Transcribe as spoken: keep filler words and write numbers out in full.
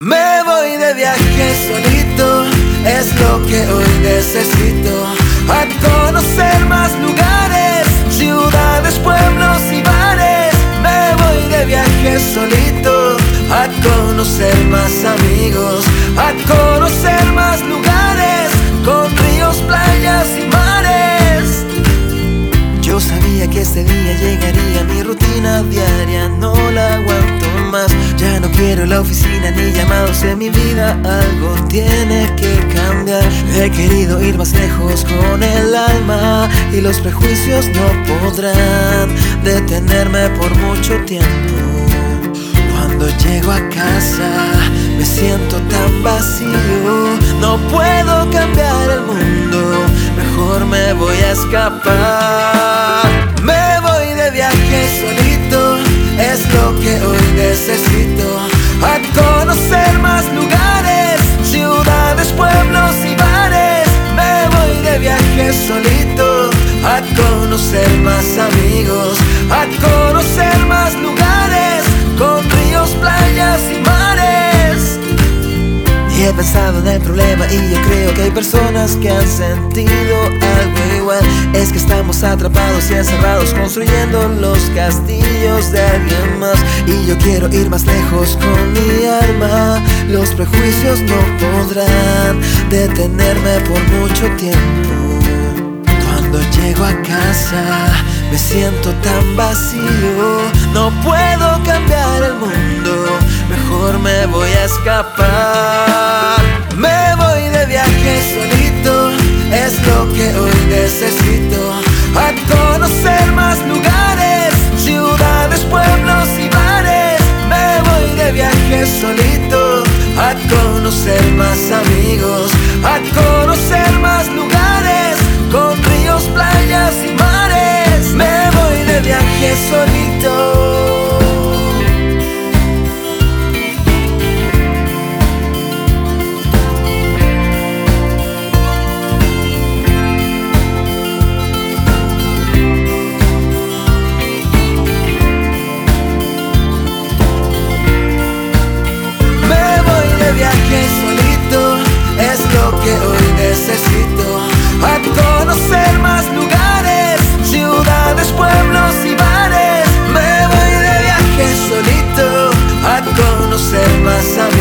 Me voy de viaje solito, es lo que hoy necesito. A conocer más lugares, ciudades, pueblos y bares. Me voy de viaje solito, a conocer más amigos, a conocer más lugares, con ríos, playas y mares. Yo sabía que ese día llegaría, mi rutina diaria no la aguanto más. Ya no quiero la oficina ni llamados en mi vida, algo tiene que cambiar. He querido ir más lejos con el alma y los prejuicios no podrán detenerme por mucho tiempo. Cuando llego a casa me siento tan vacío, no puedo cambiar el mundo, mejor me voy a escapar. Me voy de viaje solito, es lo que hoy necesito. A conocer más lugares, ciudades, pueblos y bares. Me voy de viaje solito, a conocer más amigos, a conocer más lugares, con ríos, playas y mares. Y he pensado en el problema y yo creo que hay personas que han sentido algo igual. Es que estamos atrapados y encerrados construyendo los castillos de alguien más. Y yo quiero ir más lejos con mi alma, los prejuicios no podrán detenerme por mucho tiempo. Cuando llego a casa me siento tan vacío, no puedo cambiar el mundo, mejor me voy a escapar. Me voy de viaje solito, es lo que hoy necesito. A conocer más lugares, ciudades, pueblos y bares. Me voy de viaje solito, a conocer más amigos, a conocer más lugares, con ríos, playas y mares. Me voy de viaje solito. Viaje solito, es lo que hoy necesito. A conocer más lugares, ciudades, pueblos y bares. Me voy de viaje solito, a conocer más amigos.